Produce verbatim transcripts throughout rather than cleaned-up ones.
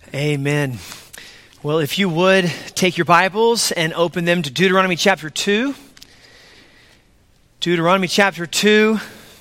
Amen. Well, if you would, take your Bibles and open them to Deuteronomy chapter two. Deuteronomy chapter two.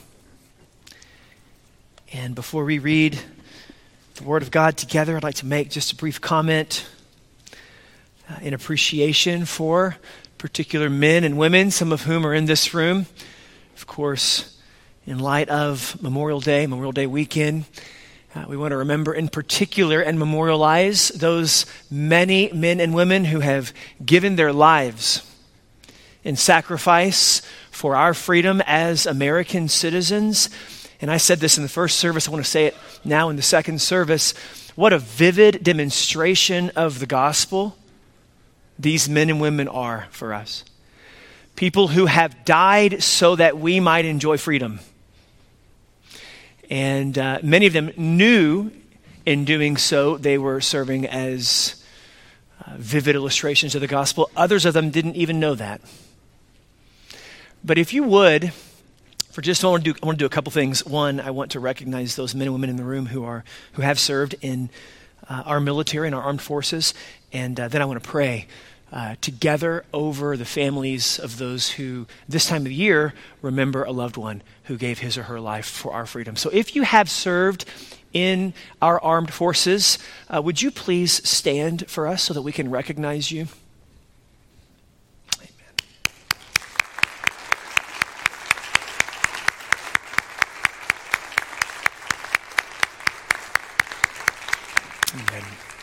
And before we read the Word of God together, I'd like to make just a brief comment uh, in appreciation for particular men and women, some of whom are in this room. Of course, in light of Memorial Day, Memorial Day weekend, Uh, we want to remember in particular and memorialize those many men and women who have given their lives in sacrifice for our freedom as American citizens. And I said this in the first service, I want to say it now in the second service. What a vivid demonstration of the gospel these men and women are for us. People who have died so that we might enjoy freedom. And uh, many of them knew in doing so they were serving as uh, vivid illustrations of the gospel. Others of them didn't even know that. But if you would, for just I want to do, I want to do a couple things. One, I want to recognize those men and women in the room who are who have served in uh, our military and our armed forces. And uh, then I want to pray Uh, together over the families of those who, this time of the year, remember a loved one who gave his or her life for our freedom. So if you have served in our armed forces, uh, would you please stand for us so that we can recognize you? Amen. Amen.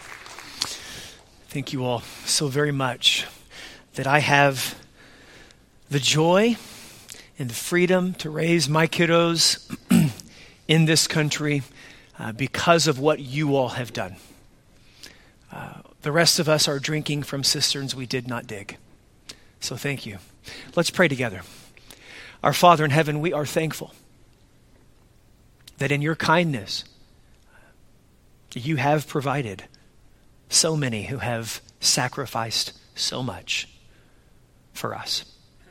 Thank you all so very much that I have the joy and the freedom to raise my kiddos in this country uh, because of what you all have done. Uh, the rest of us are drinking from cisterns we did not dig. So thank you. Let's pray together. Our Father in heaven, we are thankful that in your kindness you have provided so many who have sacrificed so much for us.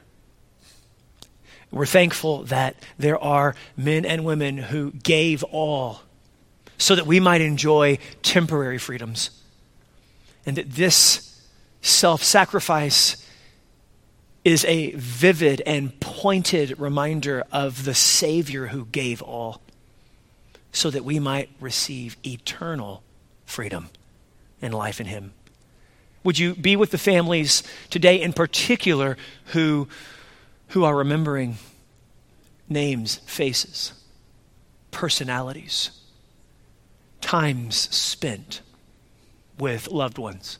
We're thankful that there are men and women who gave all so that we might enjoy temporary freedoms. And that this self-sacrifice is a vivid and pointed reminder of the Savior who gave all so that we might receive eternal freedom and life in him. Would you be with the families today in particular who, who are remembering names, faces, personalities, times spent with loved ones?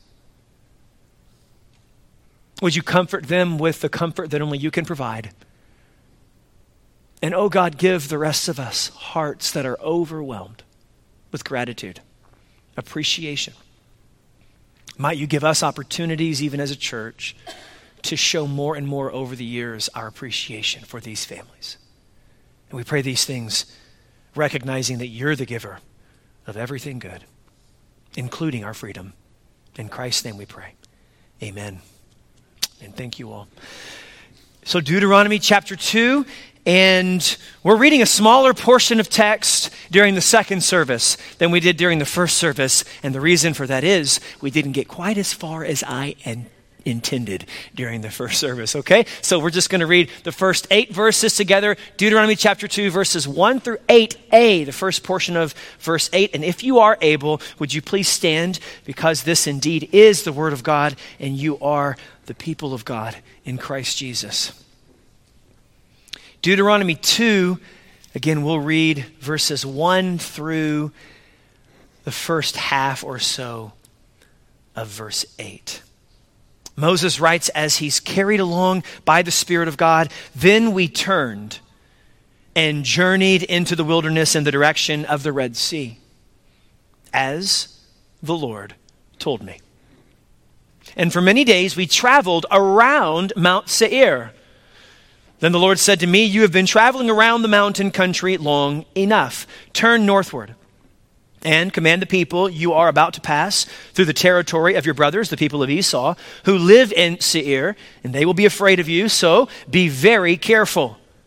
Would you comfort them with the comfort that only you can provide? And oh God, give the rest of us hearts that are overwhelmed with gratitude, appreciation. Might you give us opportunities, even as a church, to show more and more over the years our appreciation for these families. And we pray these things recognizing that you're the giver of everything good, including our freedom. In Christ's name we pray. Amen. And thank you all. So Deuteronomy chapter two, and we're reading a smaller portion of text during the second service than we did during the first service. And the reason for that is we didn't get quite as far as I an- intended during the first service, okay? So we're just going to read the first eight verses together. Deuteronomy chapter two, verses one through eight a, the first portion of verse eight. And if you are able, would you please stand, because this indeed is the word of God and you are the people of God in Christ Jesus. Deuteronomy two, again, we'll read verses one through the first half or so of verse eight. Moses writes as he's carried along by the Spirit of God, "Then we turned and journeyed into the wilderness in the direction of the Red Sea, as the Lord told me. And for many days we traveled around Mount Seir. Then the Lord said to me, 'You have been traveling around the mountain country long enough. Turn northward and command the people you are about to pass through the territory of your brothers, the people of Esau, who live in Seir, and they will be afraid of you, so be very careful.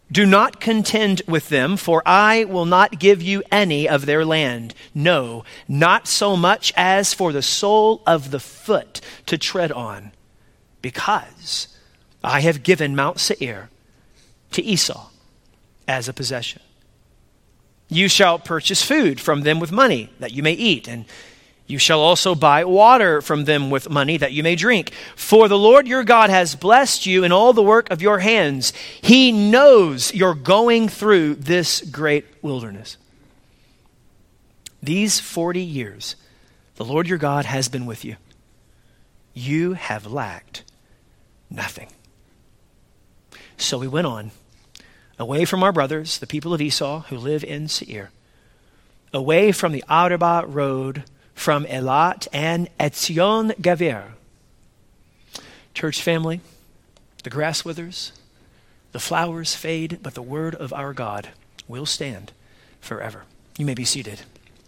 Do not contend with them, for I will not give you any of their land. No, not so much as for the sole of the foot to tread on, because I have given Mount Seir to Esau as a possession. You shall purchase food from them with money that you may eat, and you shall also buy water from them with money that you may drink. For the Lord your God has blessed you in all the work of your hands. He knows you're going through this great wilderness. These forty years, the Lord your God has been with you. You have lacked nothing. So we went on, away from our brothers, the people of Esau, who live in Seir, away from the Arabah road, from Elat and Etzion Gaver. Church family, the grass withers, the flowers fade, but the word of our God will stand forever. You may be seated.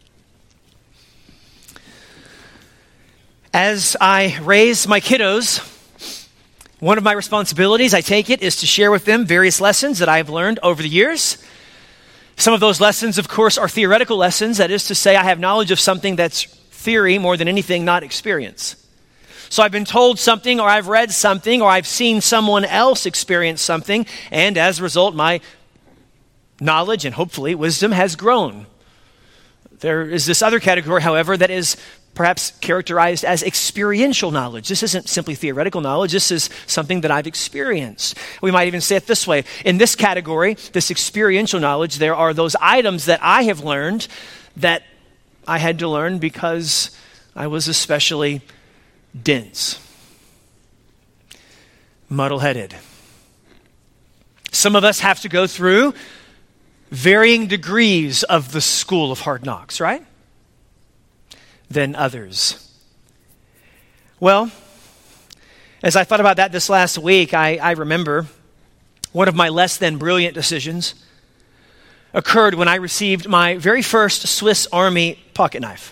As I raise my kiddos, one of my responsibilities, I take it, is to share with them various lessons that I've learned over the years. Some of those lessons, of course, are theoretical lessons. That is to say, I have knowledge of something that's theory more than anything, not experience. So I've been told something, or I've read something, or I've seen someone else experience something, and as a result, my knowledge and hopefully wisdom has grown. There is this other category, however, that is perhaps characterized as experiential knowledge. This isn't simply theoretical knowledge. This is something that I've experienced. We might even say it this way. In this category, this experiential knowledge, there are those items that I have learned that I had to learn because I was especially dense, muddle-headed. Some of us have to go through varying degrees of the school of hard knocks, right? Than others. Well, as I thought about that this last week, I, I remember one of my less than brilliant decisions occurred when I received my very first Swiss Army pocket knife.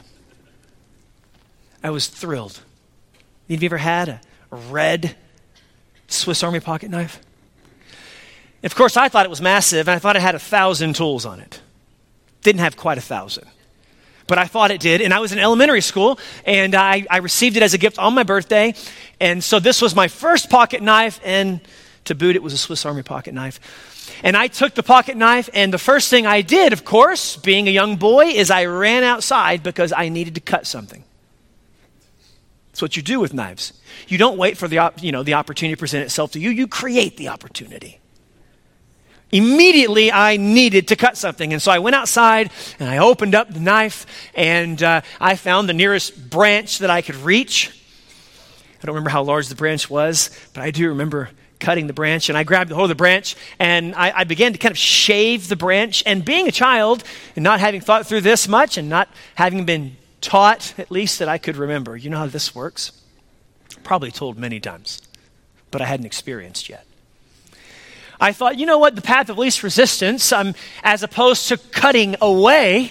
I was thrilled. Have you ever had a red Swiss Army pocket knife? Of course, I thought it was massive, and I thought it had a thousand tools on it. Didn't have quite a thousand, but I thought it did. And I was in elementary school, and I, I received it as a gift on my birthday. And so this was my first pocket knife, and to boot, it was a Swiss Army pocket knife. And I took the pocket knife, and the first thing I did, of course, being a young boy, is I ran outside because I needed to cut something. That's what you do with knives. You don't wait for the op- you know the opportunity to present itself to you. You create the opportunity. Immediately, I needed to cut something, and so I went outside, and I opened up the knife, and uh, I found the nearest branch that I could reach. I don't remember how large the branch was, but I do remember cutting the branch, and I grabbed the hold of the branch, and I, I began to kind of shave the branch. And being a child, and not having thought through this much, and not having been taught, at least that I could remember, you know how this works? Probably told many times, but I hadn't experienced yet. I thought, you know what, the path of least resistance, um, as opposed to cutting away,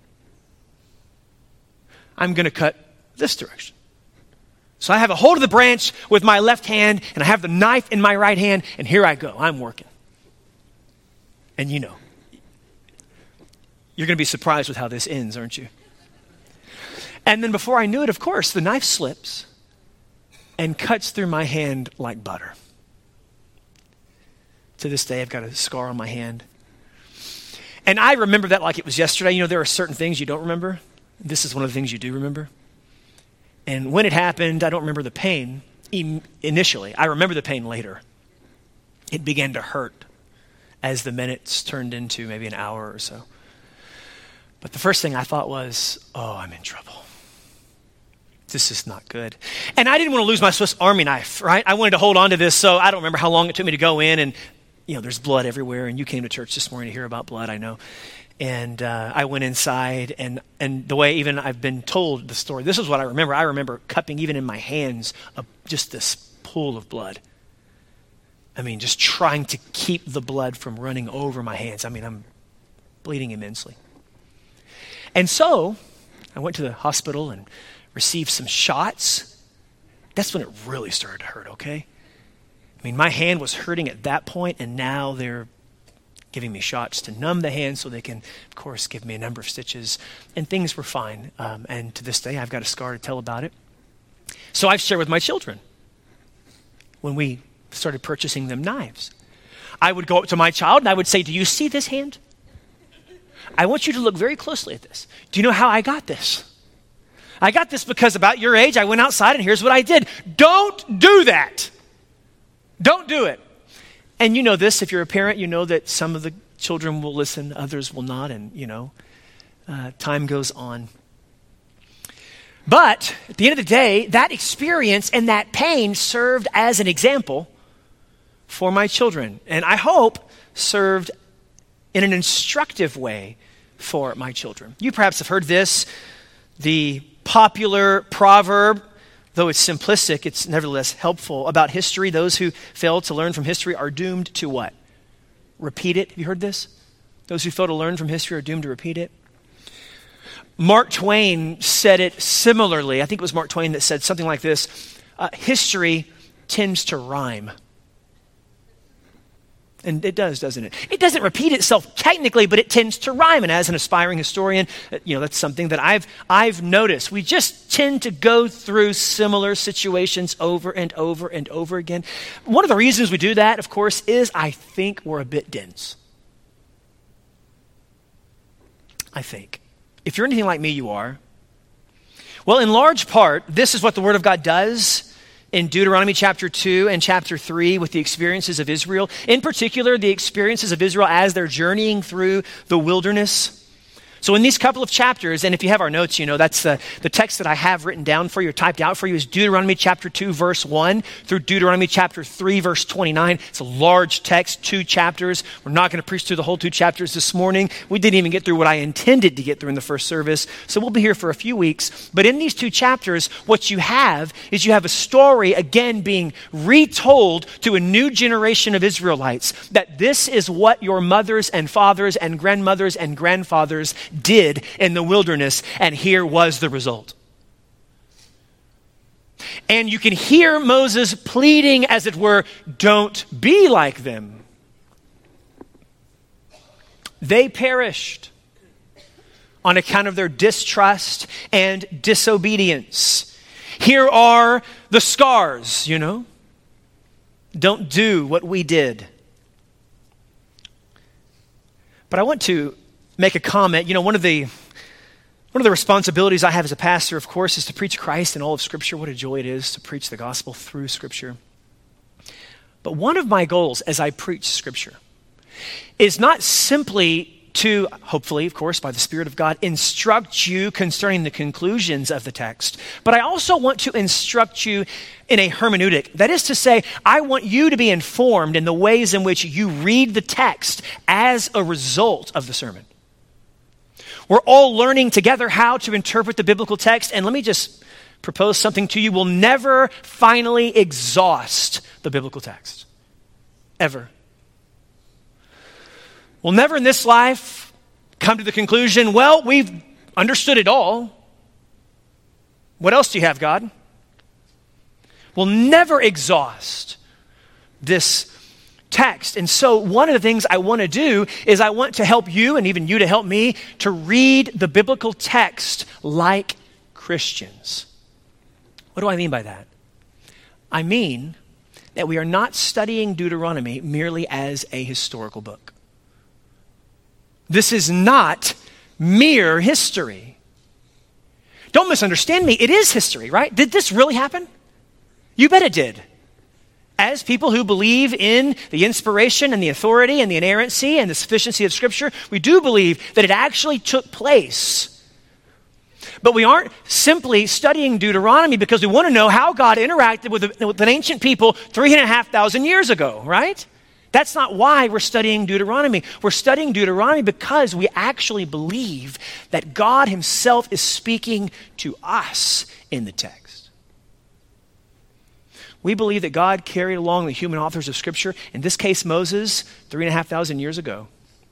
I'm going to cut this direction. So I have a hold of the branch with my left hand, and I have the knife in my right hand, and here I go. I'm working. And you know, you're going to be surprised with how this ends, aren't you? And then before I knew it, of course, the knife slips and cuts through my hand like butter. To this day, I've got a scar on my hand. And I remember that like it was yesterday. You know, there are certain things you don't remember. This is one of the things you do remember. And when it happened, I don't remember the pain initially. I remember the pain later. It began to hurt as the minutes turned into maybe an hour or so. But the first thing I thought was, oh, I'm in trouble. This is not good. And I didn't want to lose my Swiss Army knife, right? I wanted to hold on to this, so I don't remember how long it took me to go in. And, you know, there's blood everywhere. And you came to church this morning to hear about blood, I know. And uh, I went inside, and, and the way even I've been told the story, this is what I remember. I remember cupping even in my hands a, just this pool of blood. I mean, just trying to keep the blood from running over my hands. I mean, I'm bleeding immensely. And so I went to the hospital and received some shots. That's when it really started to hurt, okay? I mean, my hand was hurting at that point, and now they're giving me shots to numb the hand so they can, of course, give me a number of stitches. And things were fine. Um, and to this day, I've got a scar to tell about it. So I've shared with my children when we started purchasing them knives. I would go up to my child and I would say, do you see this hand? I want you to look very closely at this. Do you know how I got this? I got this because about your age, I went outside and here's what I did. Don't do that. Don't do it. And you know this, if you're a parent, you know that some of the children will listen, others will not, and you know, uh, time goes on. But at the end of the day, that experience and that pain served as an example for my children. And I hope served in an instructive way for my children. You perhaps have heard this, the popular proverb, though it's simplistic, it's nevertheless helpful, about history. Those who fail to learn from history are doomed to what? Repeat it. Have you heard this? Those who fail to learn from history are doomed to repeat it. Mark Twain said it similarly. I think it was Mark Twain that said something like this. Uh, history tends to rhyme. And it does, doesn't it? It doesn't repeat itself technically, but it tends to rhyme. And as an aspiring historian, you know, that's something that I've I've noticed. We just tend to go through similar situations over and over and over again. One of the reasons we do that, of course, is I think we're a bit dense. I think. If you're anything like me, you are. Well, in large part, this is what the Word of God does in Deuteronomy chapter two and chapter three with the experiences of Israel. In particular, the experiences of Israel as they're journeying through the wilderness. So in these couple of chapters, and if you have our notes, you know, that's the, the text that I have written down for you, or typed out for you, is Deuteronomy chapter two, verse one through Deuteronomy chapter three, verse twenty-nine. It's a large text, two chapters. We're not going to preach through the whole two chapters this morning. We didn't even get through what I intended to get through in the first service. So we'll be here for a few weeks. But in these two chapters, what you have is you have a story, again, being retold to a new generation of Israelites, that this is what your mothers and fathers and grandmothers and grandfathers did in the wilderness, and here was the result. And you can hear Moses pleading, as it were, don't be like them. They perished on account of their distrust and disobedience. Here are the scars, you know. Don't do what we did. But I want to make a comment. You know, one of the one of the responsibilities I have as a pastor, of course, is to preach Christ in all of Scripture. What a joy it is to preach the gospel through Scripture. But one of my goals as I preach Scripture is not simply to, hopefully, of course, by the Spirit of God, instruct you concerning the conclusions of the text, but I also want to instruct you in a hermeneutic. That is to say, I want you to be informed in the ways in which you read the text as a result of the sermon. We're all learning together how to interpret the biblical text, and let me just propose something to you. We'll never finally exhaust the biblical text. Ever. We'll never in this life come to the conclusion, well, we've understood it all. What else do you have, God? We'll never exhaust this text. And so one of the things I want to do is I want to help you, and even you to help me, to read the biblical text like Christians. What do I mean by that? I mean that we are not studying Deuteronomy merely as a historical book. This is not mere history. Don't misunderstand me. It is history, right? Did this really happen? You bet it did. As people who believe in the inspiration and the authority and the inerrancy and the sufficiency of Scripture, we do believe that it actually took place. But we aren't simply studying Deuteronomy because we want to know how God interacted with, with an ancient people three and a half thousand years ago, right? That's not why we're studying Deuteronomy. We're studying Deuteronomy because we actually believe that God himself is speaking to us in the text. We believe that God carried along the human authors of Scripture, in this case Moses, three and a half thousand years ago,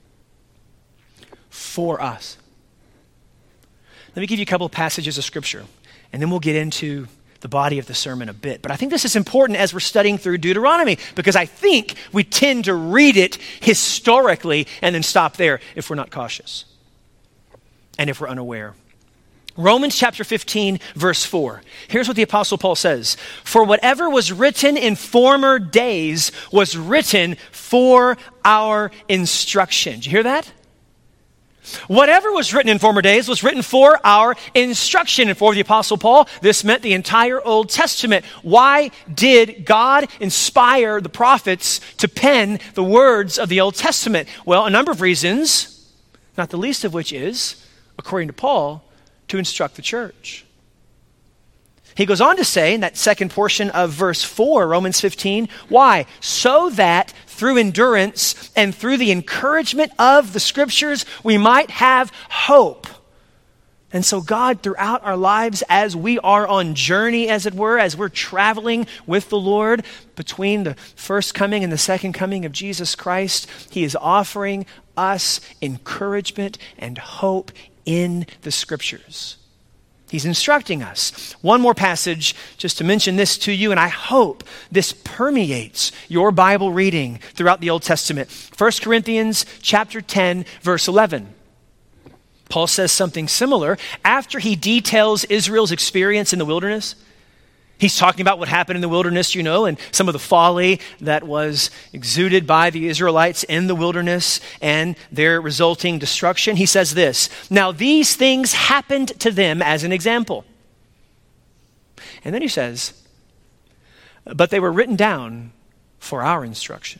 for us. Let me give you a couple of passages of Scripture, and then we'll get into the body of the sermon a bit. But I think this is important as we're studying through Deuteronomy, because I think we tend to read it historically and then stop there if we're not cautious and if we're unaware. Romans chapter fifteen, verse four. Here's what the Apostle Paul says. For whatever was written in former days was written for our instruction. Did you hear that? Whatever was written in former days was written for our instruction. And for the Apostle Paul, this meant the entire Old Testament. Why did God inspire the prophets to pen the words of the Old Testament? Well, a number of reasons, not the least of which is, according to Paul, to instruct the church. He goes on to say in that second portion of verse four, Romans fifteen, why? So that through endurance and through the encouragement of the scriptures, we might have hope. And so God, throughout our lives, as we are on journey, as it were, as we're traveling with the Lord between the first coming and the second coming of Jesus Christ, he is offering us encouragement and hope in the scriptures. He's instructing us. One more passage just to mention this to you, and I hope this permeates your Bible reading throughout the Old Testament. First Corinthians chapter ten, verse eleven. Paul says something similar after he details Israel's experience in the wilderness. He's talking about what happened in the wilderness, you know, and some of the folly that was exuded by the Israelites in the wilderness and their resulting destruction. He says this, now these things happened to them as an example. And then he says, but they were written down for our instruction,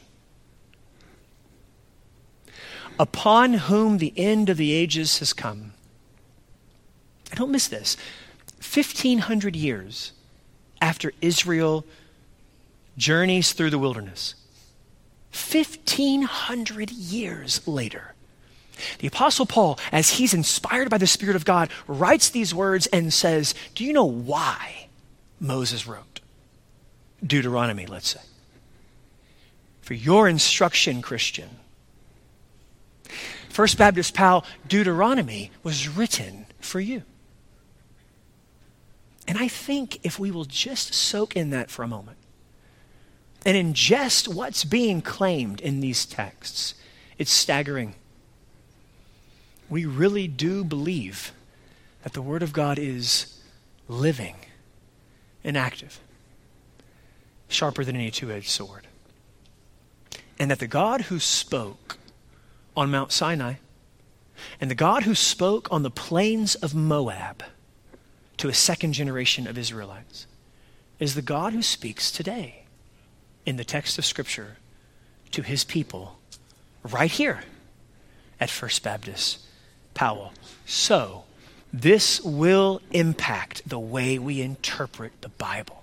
upon whom the end of the ages has come. And don't miss this. fifteen hundred years after Israel journeys through the wilderness, fifteen hundred years later, the Apostle Paul, as he's inspired by the Spirit of God, writes these words and says, do you know why Moses wrote Deuteronomy, let's say? For your instruction, Christian. First Baptist Powell, Deuteronomy was written for you. And I think if we will just soak in that for a moment and ingest what's being claimed in these texts, it's staggering. We really do believe that the Word of God is living and active, sharper than any two-edged sword. And that the God who spoke on Mount Sinai and the God who spoke on the plains of Moab to a second generation of Israelites is the God who speaks today in the text of Scripture to his people right here at First Baptist Powell. So this will impact the way we interpret the Bible.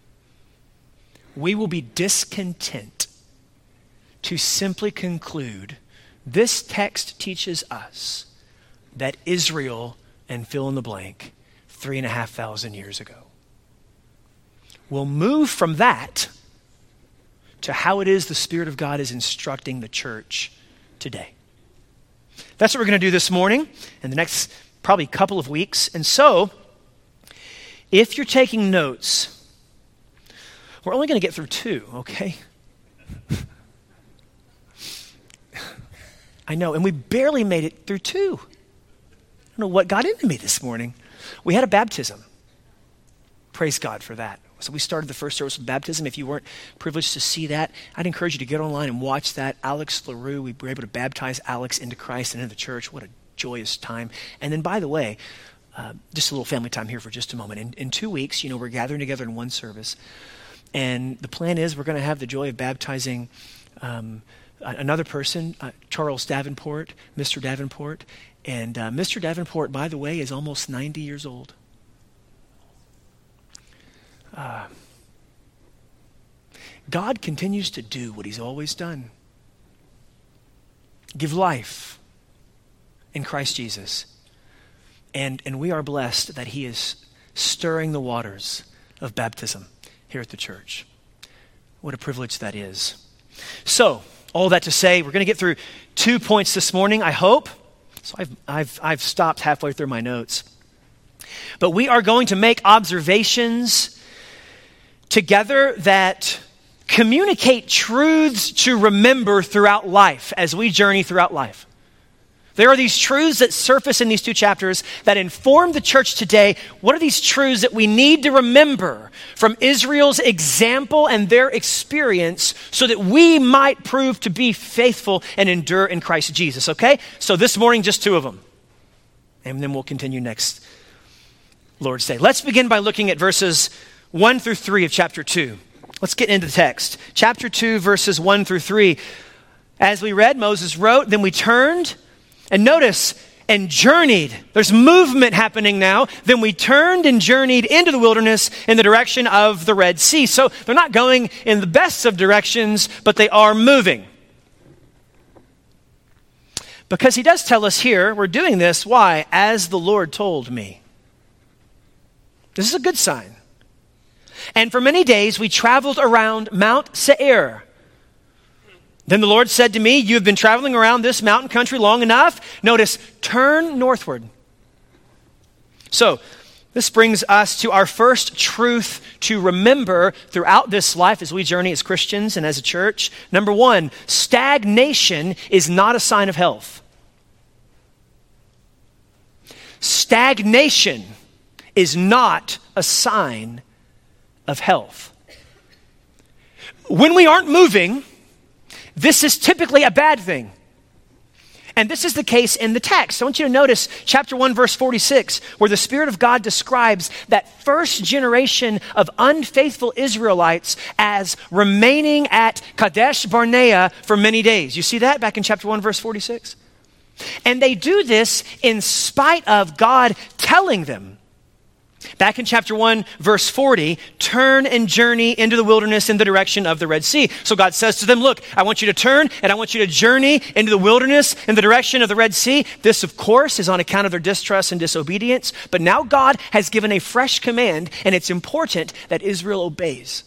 We will be discontent to simply conclude this text teaches us that Israel, and fill in the blank, three and a half thousand years ago. We'll move from that to how it is the Spirit of God is instructing the church today. That's what we're going to do this morning and the next probably couple of weeks. And so, if you're taking notes, we're only going to get through two, okay? I know, and we barely made it through two. I don't know what got into me this morning. We had a baptism. Praise God for that. So we started the first service with baptism. If you weren't privileged to see that, I'd encourage you to get online and watch that. Alex LaRue, we were able to baptize Alex into Christ and into the church. What a joyous time. And then, by the way, uh, just a little family time here for just a moment. In, in two weeks, you know, we're gathering together in one service. And the plan is we're going to have the joy of baptizing um, another person, uh, Charles Davenport, Mister Davenport. And uh, Mister Davenport, by the way, is almost ninety years old. Uh, God continues to do what he's always done. Give life in Christ Jesus. And, and we are blessed that he is stirring the waters of baptism here at the church. What a privilege that is. So, all that to say, we're going to get through two points this morning, I hope. So I've, I've, I've stopped halfway through my notes. But we are going to make observations together that communicate truths to remember throughout life as we journey throughout life. There are these truths that surface in these two chapters that inform the church today. What are these truths that we need to remember from Israel's example and their experience so that we might prove to be faithful and endure in Christ Jesus, okay? So this morning, just two of them. And then we'll continue next Lord's Day. Let's begin by looking at verses one through three of chapter two. Let's get into the text. Chapter two, verses one through three. As we read, Moses wrote, then we turned, and notice, and journeyed. There's movement happening now. Then we turned and journeyed into the wilderness in the direction of the Red Sea. So they're not going in the best of directions, but they are moving. Because he does tell us here, we're doing this, why? As the Lord told me. This is a good sign. And for many days we traveled around Mount Seir. Then the Lord said to me, you have been traveling around this mountain country long enough. Notice, turn northward. So, this brings us to our first truth to remember throughout this life as we journey as Christians and as a church. Number one, stagnation is not a sign of health. Stagnation is not a sign of health. When we aren't moving, this is typically a bad thing. And this is the case in the text. I want you to notice chapter one, verse forty-six, where the Spirit of God describes that first generation of unfaithful Israelites as remaining at Kadesh Barnea for many days. You see that back in chapter one, verse forty-six? And they do this in spite of God telling them. Back in chapter one, verse forty, turn and journey into the wilderness in the direction of the Red Sea. So God says to them, look, I want you to turn and I want you to journey into the wilderness in the direction of the Red Sea. This, of course, is on account of their distrust and disobedience. But now God has given a fresh command, and it's important that Israel obeys.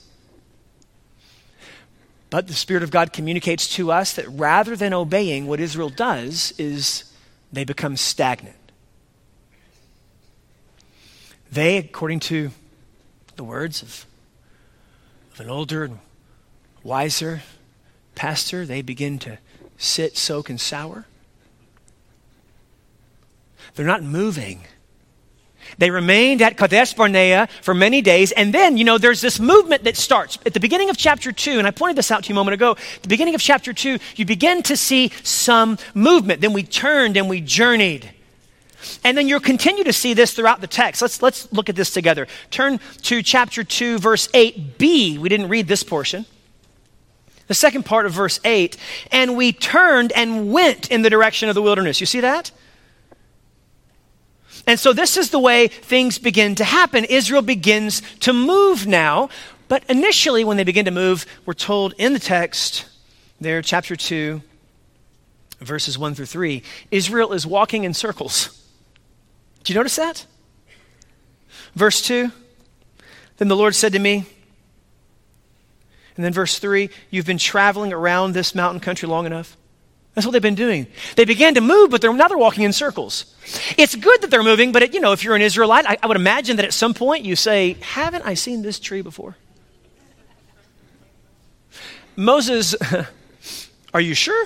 But the Spirit of God communicates to us that rather than obeying, what Israel does is they become stagnant. They, according to the words of, of an older and wiser pastor, they begin to sit, soak, and sour. They're not moving. They remained at Kadesh Barnea for many days, and then, you know, there's this movement that starts. At the beginning of chapter two, and I pointed this out to you a moment ago, at the beginning of chapter two, you begin to see some movement. Then we turned and we journeyed. And then you'll continue to see this throughout the text. Let's, let's look at this together. Turn to chapter two, verse eight b. We didn't read this portion. The second part of verse eight. And we turned and went in the direction of the wilderness. You see that? And so this is the way things begin to happen. Israel begins to move now. But initially, when they begin to move, we're told in the text there, chapter two, verses one through three, Israel is walking in circles. Do you notice that? Verse two, then the Lord said to me, and then verse three, you've been traveling around this mountain country long enough. That's what they've been doing. They began to move, but they're now they're walking in circles. It's good that they're moving, but it, you know, if you're an Israelite, I, I would imagine that at some point you say, haven't I seen this tree before? Moses, are you sure?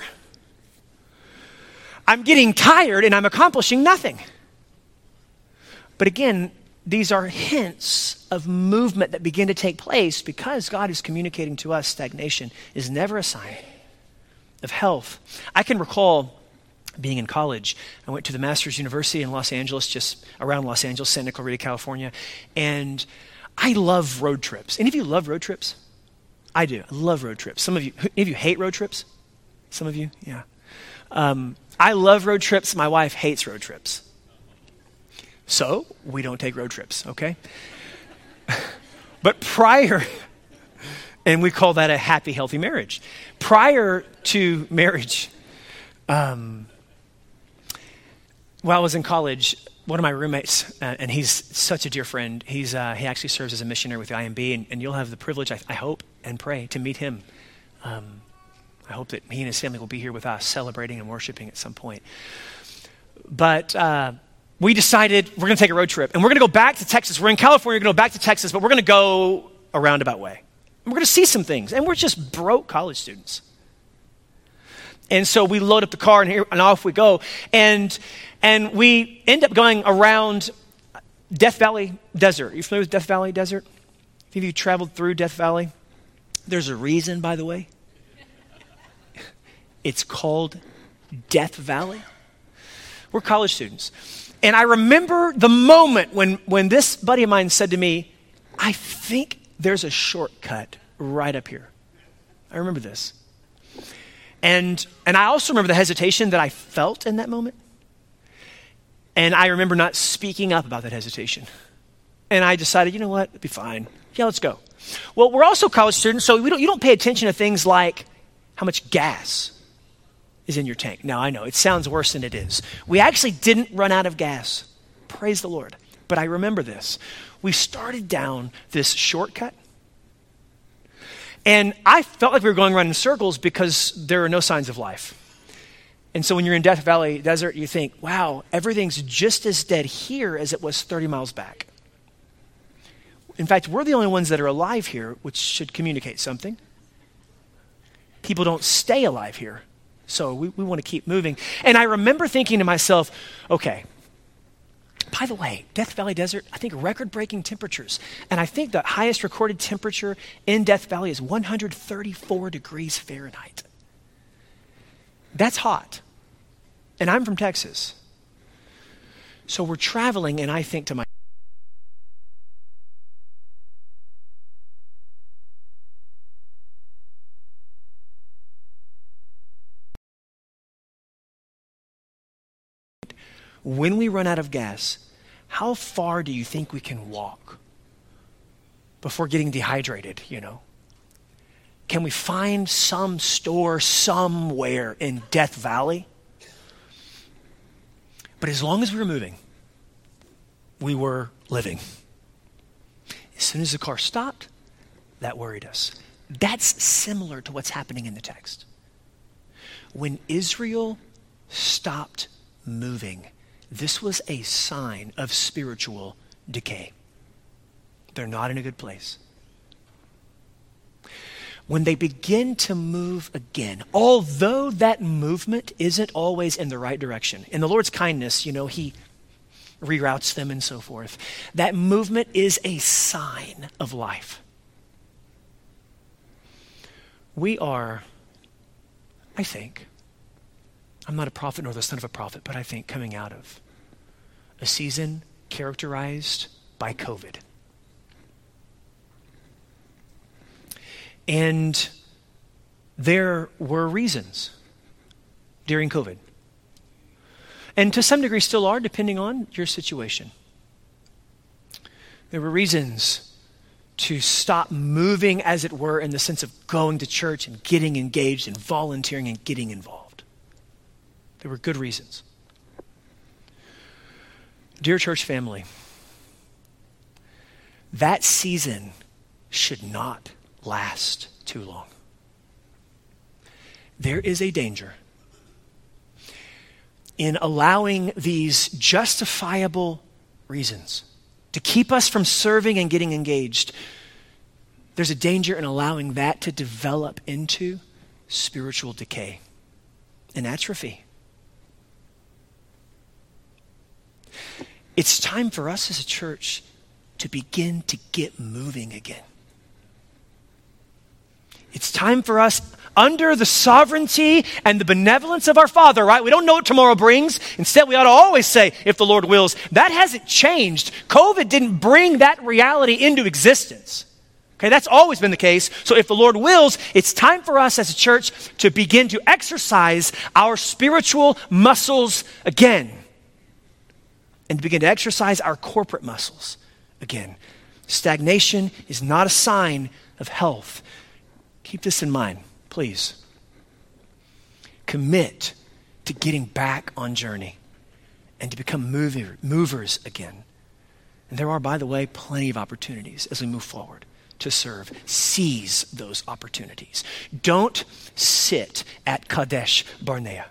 I'm getting tired and I'm accomplishing nothing. But again, these are hints of movement that begin to take place because God is communicating to us stagnation is never a sign of health. I can recall being in college. I went to the Masters University in Los Angeles, just around Los Angeles, Santa Clarita, California. And I love road trips. Any of you love road trips? I do. I love road trips. Some of you, any of you hate road trips? Some of you? Yeah. Um, I love road trips. My wife hates road trips. So we don't take road trips, okay? But prior, and we call that a happy, healthy marriage. Prior to marriage, um, while I was in college, one of my roommates, uh, and he's such a dear friend, he's uh, he actually serves as a missionary with the I M B, and, and you'll have the privilege, I, I hope and pray, to meet him. Um, I hope that he and his family will be here with us, celebrating and worshiping at some point. But uh, we decided we're going to take a road trip, and we're going to go back to Texas. We're in California, we're going to go back to Texas, but we're going to go a roundabout way. And we're going to see some things. And we're just broke college students. And so we load up the car and, here, and off we go. And, and we end up going around Death Valley Desert. Are you familiar with Death Valley Desert? Have you traveled through Death Valley? There's a reason, by the way. It's called Death Valley. We're college students. And I remember the moment when, when this buddy of mine said to me, I think there's a shortcut right up here. I remember this. And, and I also remember the hesitation that I felt in that moment. And I remember not speaking up about that hesitation. And I decided, you know what, it'll be fine. Yeah, let's go. Well, we're also college students, so we don't, you don't pay attention to things like how much gas is in your tank. Now, I know, it sounds worse than it is. We actually didn't run out of gas. Praise the Lord. But I remember this. We started down this shortcut. And I felt like we were going around in circles because there are no signs of life. And so when you're in Death Valley Desert, you think, wow, everything's just as dead here as it was thirty miles back. In fact, we're the only ones that are alive here, which should communicate something. People don't stay alive here. So we, we want to keep moving. And I remember thinking to myself, okay, by the way, Death Valley Desert, I think record-breaking temperatures. And I think the highest recorded temperature in Death Valley is one hundred thirty-four degrees Fahrenheit. That's hot. And I'm from Texas. So we're traveling, and I think to myself, when we run out of gas, how far do you think we can walk before getting dehydrated, you know? Can we find some store somewhere in Death Valley? But as long as we were moving, we were living. As soon as the car stopped, that worried us. That's similar to what's happening in the text. When Israel stopped moving, this was a sign of spiritual decay. They're not in a good place. When they begin to move again, although that movement isn't always in the right direction, in the Lord's kindness, you know, he reroutes them and so forth, that movement is a sign of life. We are, I think, I'm not a prophet nor the son of a prophet, but I think coming out of a season characterized by COVID. And there were reasons during COVID. And to some degree still are, depending on your situation. There were reasons to stop moving, as it were, in the sense of going to church and getting engaged and volunteering and getting involved. There were good reasons. Dear church family, that season should not last too long. There is a danger in allowing these justifiable reasons to keep us from serving and getting engaged. There's a danger in allowing that to develop into spiritual decay and atrophy. It's time for us as a church to begin to get moving again. It's time for us, under the sovereignty and the benevolence of our Father, right? We don't know what tomorrow brings. Instead, we ought to always say, if the Lord wills. That hasn't changed. COVID didn't bring that reality into existence. Okay, that's always been the case. So if the Lord wills, it's time for us as a church to begin to exercise our spiritual muscles again. And to begin to exercise our corporate muscles again. Stagnation is not a sign of health. Keep this in mind, please. Commit to getting back on journey and to become mover, movers again. And there are, by the way, plenty of opportunities as we move forward to serve. Seize those opportunities. Don't sit at Kadesh Barnea.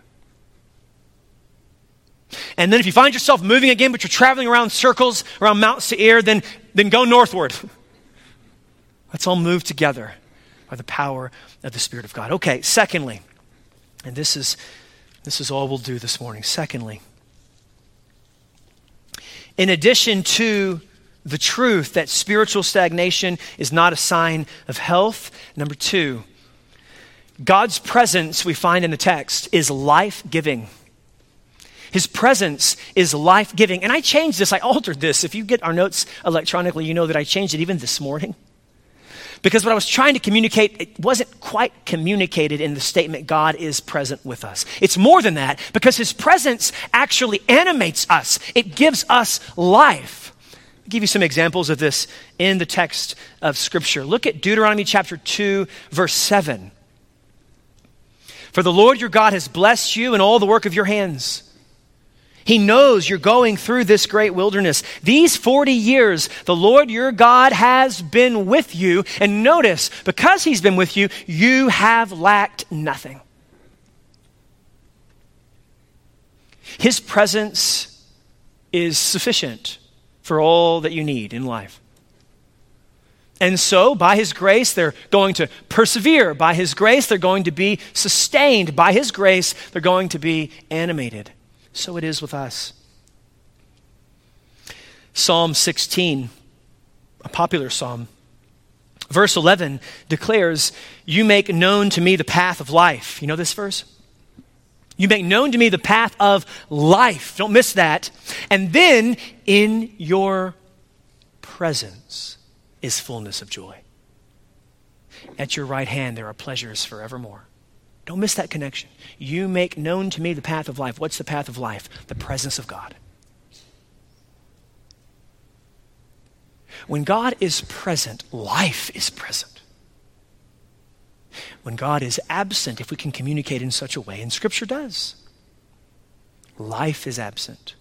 And then if you find yourself moving again, but you're traveling around circles around Mount Seir, then, then go northward. Let's all move together by the power of the Spirit of God. Okay, secondly, and this is this is all we'll do this morning. Secondly, in addition to the truth that spiritual stagnation is not a sign of health, number two, God's presence, we find in the text, is life-giving. His presence is life-giving. And I changed this, I altered this. If you get our notes electronically, you know that I changed it even this morning. Because what I was trying to communicate, it wasn't quite communicated in the statement, God is present with us. It's more than that, because his presence actually animates us. It gives us life. I'll give you some examples of this in the text of Scripture. Look at Deuteronomy chapter two, verse seven. For the Lord your God has blessed you in all the work of your hands. He knows you're going through this great wilderness. These forty years, the Lord your God has been with you. And notice, because he's been with you, you have lacked nothing. His presence is sufficient for all that you need in life. And so, by his grace, they're going to persevere. By his grace, they're going to be sustained. By his grace, they're going to be animated. So it is with us. Psalm sixteen, a popular psalm. Verse eleven declares, you make known to me the path of life. You know this verse? You make known to me the path of life. Don't miss that. And then in your presence is fullness of joy. At your right hand there are pleasures forevermore. Don't miss that connection. You make known to me the path of life. What's the path of life? The presence of God. When God is present, life is present. When God is absent, if we can communicate in such a way, and Scripture does, life is absent.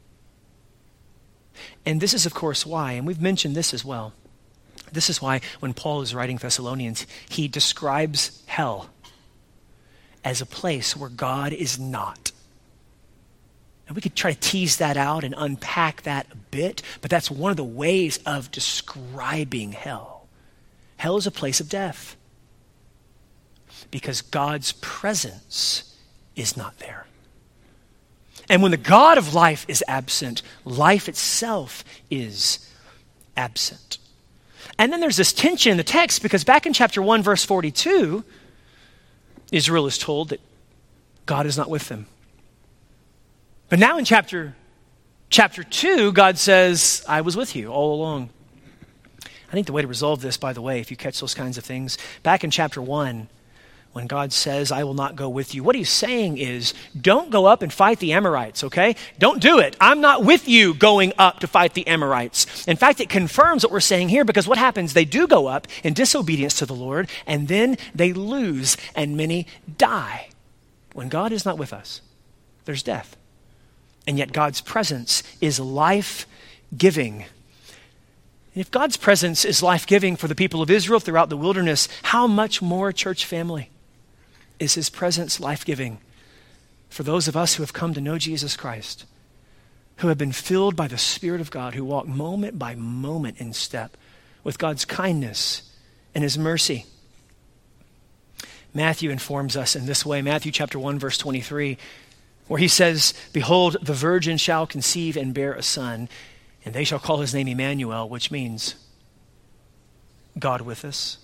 And this is, of course, why, and we've mentioned this as well, this is why when Paul is writing Thessalonians, he describes hell as a place where God is not. And we could try to tease that out and unpack that a bit, but that's one of the ways of describing hell. Hell is a place of death because God's presence is not there. And when the God of life is absent, life itself is absent. And then there's this tension in the text because back in chapter one, verse forty-two, Israel is told that God is not with them. But now in chapter, chapter two, God says, I was with you all along. I think the way to resolve this, by the way, if you catch those kinds of things, back in chapter one, when God says, I will not go with you, what he's saying is, don't go up and fight the Amorites, okay? Don't do it. I'm not with you going up to fight the Amorites. In fact, it confirms what we're saying here because what happens? They do go up in disobedience to the Lord, and then they lose, and many die. When God is not with us, there's death. And yet God's presence is life-giving. And if God's presence is life-giving for the people of Israel throughout the wilderness, how much more, church family, is his presence life-giving for those of us who have come to know Jesus Christ, who have been filled by the Spirit of God, who walk moment by moment in step with God's kindness and his mercy. Matthew informs us in this way, Matthew chapter one, verse twenty-three, where he says, behold, the virgin shall conceive and bear a son, and they shall call his name Emmanuel, which means God with us.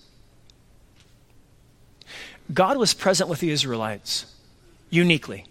God was present with the Israelites uniquely.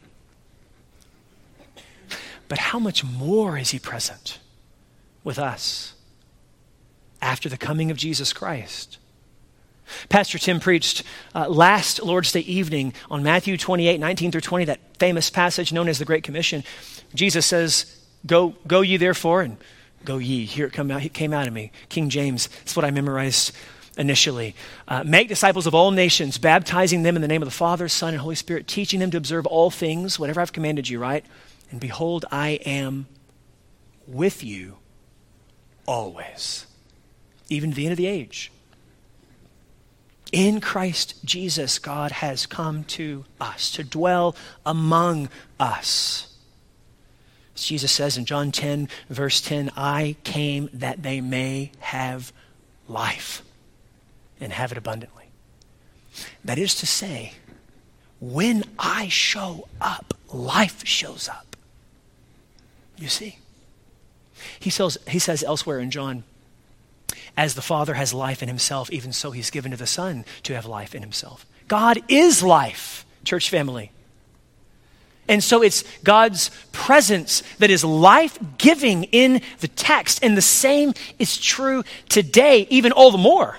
But how much more is he present with us after the coming of Jesus Christ? Pastor Tim preached uh, last Lord's Day evening on Matthew twenty-eight, nineteen through twenty, that famous passage known as the Great Commission. Jesus says, go, go ye therefore, and go ye. Here it come out, it came out of me. King James, that's what I memorized initially. Uh, make disciples of all nations, baptizing them in the name of the Father, Son, and Holy Spirit, teaching them to observe all things, whatever I've commanded you, right? And behold, I am with you always, even to the end of the age. In Christ Jesus, God has come to us, to dwell among us. As Jesus says in John ten, verse ten, I came that they may have life. and have it abundantly. That is to say, when I show up, life shows up. You see? He says, he says elsewhere in John, as the Father has life in himself, even so he's given to the Son to have life in himself. God is life, church family. And so it's God's presence that is life-giving in the text. And the same is true today, even all the more.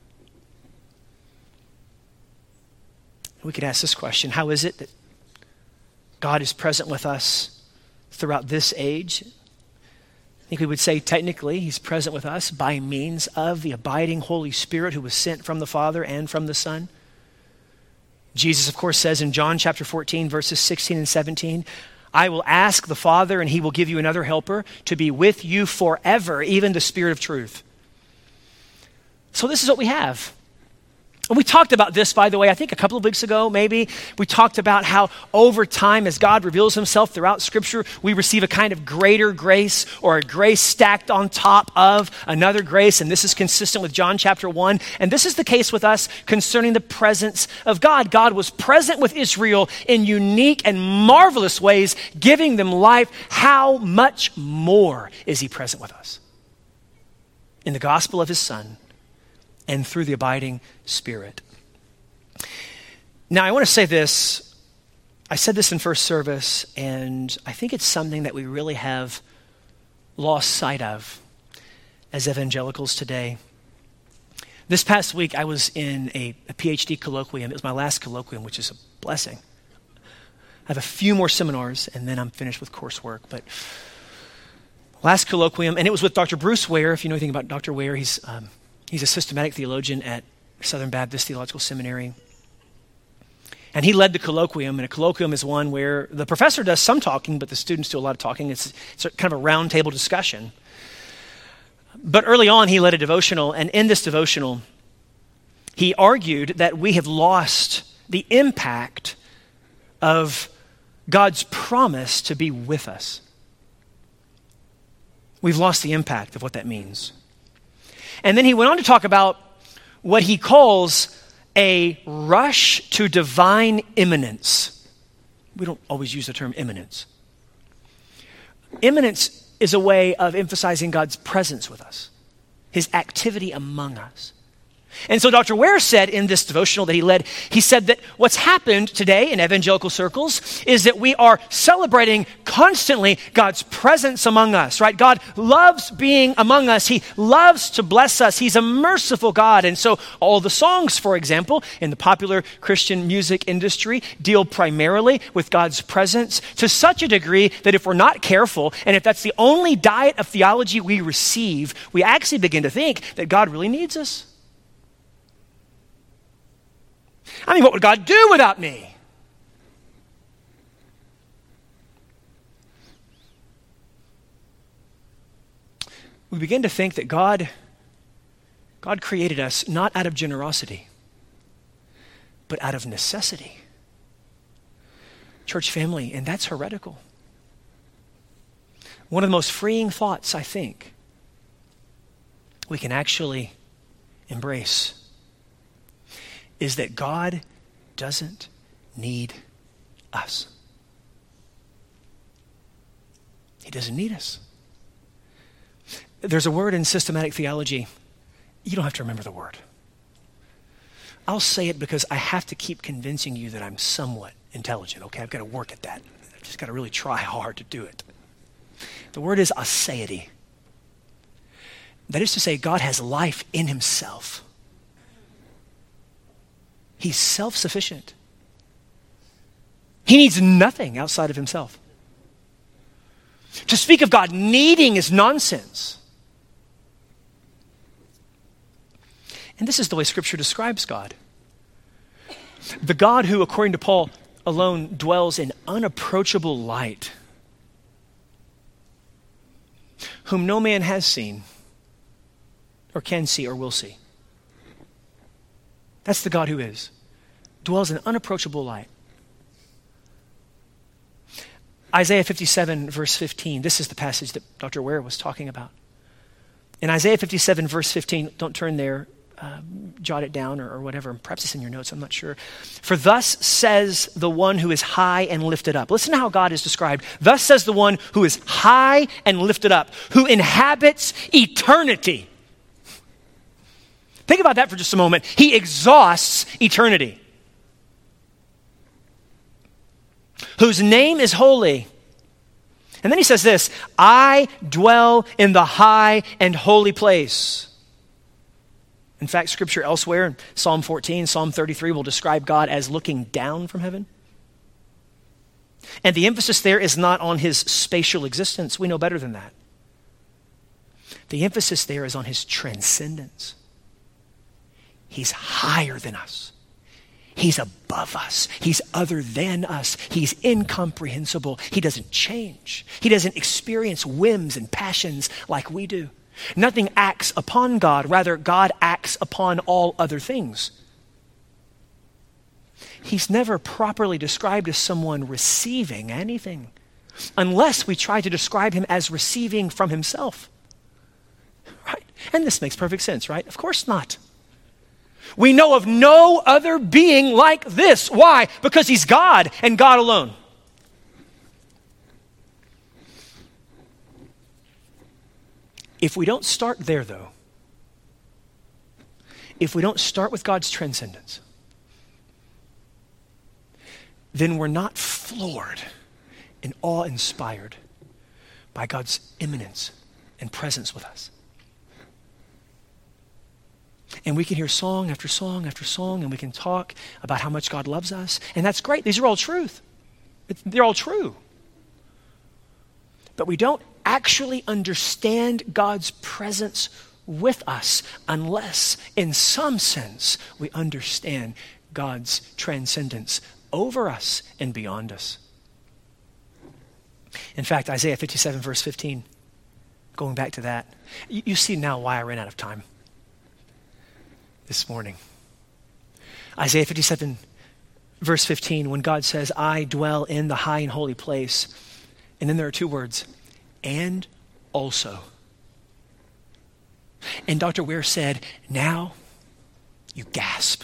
We could ask this question: how is it that God is present with us throughout this age? I think we would say technically he's present with us by means of the abiding Holy Spirit who was sent from the Father and from the Son. Jesus, of course, says in John chapter fourteen, verses sixteen and seventeen, I will ask the Father and he will give you another helper to be with you forever, even the Spirit of truth. So this is what we have. And we talked about this, by the way, I think a couple of weeks ago, maybe. We talked about how over time, as God reveals himself throughout Scripture, we receive a kind of greater grace or a grace stacked on top of another grace. And this is consistent with John chapter one. And this is the case with us concerning the presence of God. God was present with Israel in unique and marvelous ways, giving them life. How much more is he present with us? In the gospel of his Son, and through the abiding Spirit. Now, I want to say this. I said this in first service, and I think it's something that we really have lost sight of as evangelicals today. This past week, I was in a, a PhD colloquium. It was my last colloquium, which is a blessing. I have a few more seminars, and then I'm finished with coursework. But last colloquium, and it was with Doctor Bruce Ware. If you know anything about Doctor Ware, he's... Um, He's a systematic theologian at Southern Baptist Theological Seminary. And he led the colloquium, and a colloquium is one where the professor does some talking, but the students do a lot of talking. It's, it's kind of a round table discussion. But early on, he led a devotional, and in this devotional, he argued that we have lost the impact of God's promise to be with us. We've lost the impact of what that means. And then he went on to talk about what he calls a rush to divine immanence. We don't always use the term immanence. Immanence is a way of emphasizing God's presence with us, his activity among us. And so Doctor Ware said in this devotional that he led, he said that what's happened today in evangelical circles is that we are celebrating constantly God's presence among us, right? God loves being among us. He loves to bless us. He's a merciful God. And so all the songs, for example, in the popular Christian music industry deal primarily with God's presence to such a degree that if we're not careful, and if that's the only diet of theology we receive, we actually begin to think that God really needs us. I mean, what would God do without me? We begin to think that God, God created us not out of generosity, but out of necessity. Church family, and that's heretical. One of the most freeing thoughts, I think, we can actually embrace is that God doesn't need us. He doesn't need us. There's a word in systematic theology. You don't have to remember the word. I'll say it because I have to keep convincing you that I'm somewhat intelligent, okay? I've got to work at that. I've just got to really try hard to do it. The word is aseity. That is to say, God has life in himself. He's self-sufficient. He needs nothing outside of himself. To speak of God needing is nonsense. And this is the way Scripture describes God. The God who, according to Paul, alone dwells in unapproachable light, whom no man has seen, or can see, or will see. That's the God who is. Dwells in unapproachable light. Isaiah fifty-seven, verse fifteen. This is the passage that Doctor Ware was talking about. In Isaiah fifty-seven, verse fifteen, don't turn there. uh, jot it down or, or whatever. Perhaps it's in your notes, I'm not sure. For thus says the one who is high and lifted up. Listen to how God is described. Thus says the one who is high and lifted up, who inhabits eternity. Think about that for just a moment. He exhausts eternity. Whose name is holy. And then he says this, I dwell in the high and holy place. In fact, scripture elsewhere in Psalm fourteen, Psalm thirty-three will describe God as looking down from heaven. And the emphasis there is not on his spatial existence. We know better than that. The emphasis there is on his transcendence. He's higher than us. He's above us. He's other than us. He's incomprehensible. He doesn't change. He doesn't experience whims and passions like we do. Nothing acts upon God. Rather, God acts upon all other things. He's never properly described as someone receiving anything, unless we try to describe him as receiving from himself. Right? And this makes perfect sense, right? Of course not. We know of no other being like this. Why? Because he's God and God alone. If we don't start there, though, if we don't start with God's transcendence, then we're not floored and awe-inspired by God's immanence and presence with us. And we can hear song after song after song, and we can talk about how much God loves us, and that's great. These are all truth. It's, they're all true. But we don't actually understand God's presence with us unless, in some sense, we understand God's transcendence over us and beyond us. In fact, Isaiah fifty-seven, verse fifteen, going back to that, you, you see now why I ran out of time this morning. Isaiah fifty-seven, verse fifteen, when God says, I dwell in the high and holy place, and then there are two words, and also. And Doctor Ware said, now you gasp.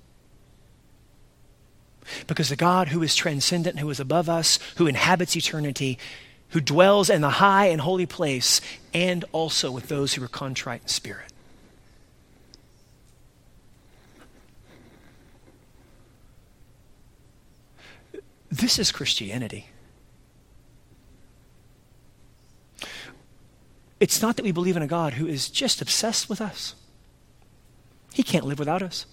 Because the God who is transcendent, who is above us, who inhabits eternity, who dwells in the high and holy place, and also with those who are contrite in spirit. This is Christianity. It's not that we believe in a God who is just obsessed with us. He can't live without us.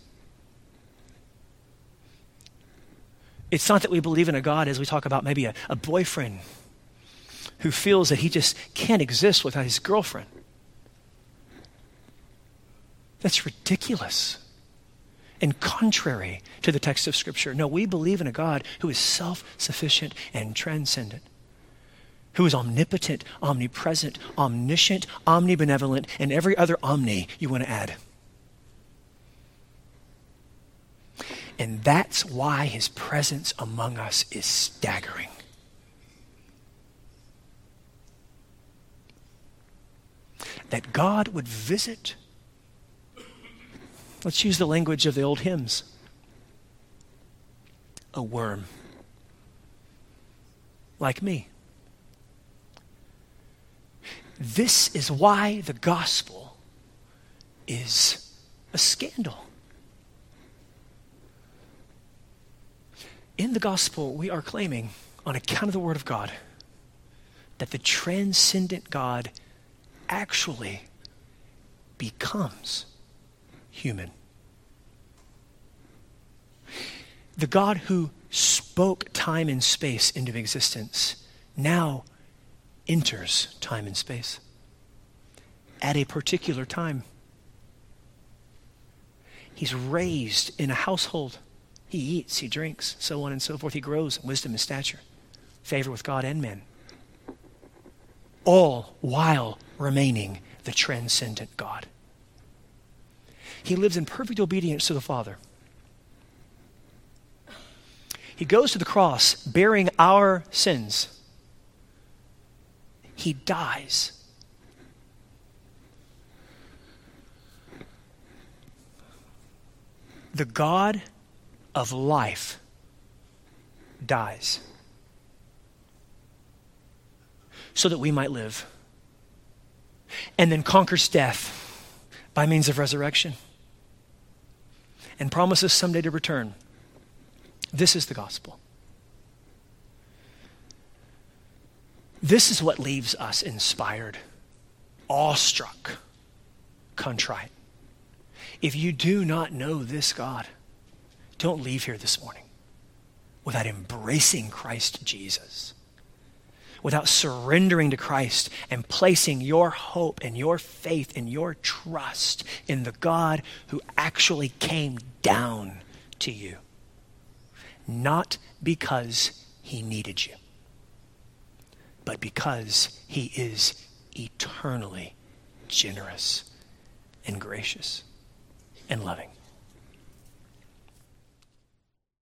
It's not that we believe in a God, as we talk about maybe a, a boyfriend who feels that he just can't exist without his girlfriend. That's ridiculous and contrary to the text of Scripture. No, we believe in a God who is self-sufficient and transcendent, who is omnipotent, omnipresent, omniscient, omnibenevolent, and every other omni you want to add. And that's why his presence among us is staggering. That God would visit, let's use the language of the old hymns, a worm like me. This is why the gospel is a scandal. In the gospel, we are claiming, on account of the word of God, that the transcendent God actually becomes human. The God who spoke time and space into existence now enters time and space at a particular time. He's raised in a household. He eats, he drinks, so on and so forth. He grows in wisdom and stature, favor with God and men, all while remaining the transcendent God. He lives in perfect obedience to the Father. He goes to the cross bearing our sins. He dies. the God of life dies so that we might live, and then conquers death by means of resurrection and promises someday to return. This is the gospel. This is what leaves us inspired, awestruck, contrite. If you do not know this God, don't leave here this morning without embracing Christ Jesus, without surrendering to Christ and placing your hope and your faith and your trust in the God who actually came down to you, not because he needed you, but because he is eternally generous and gracious and loving.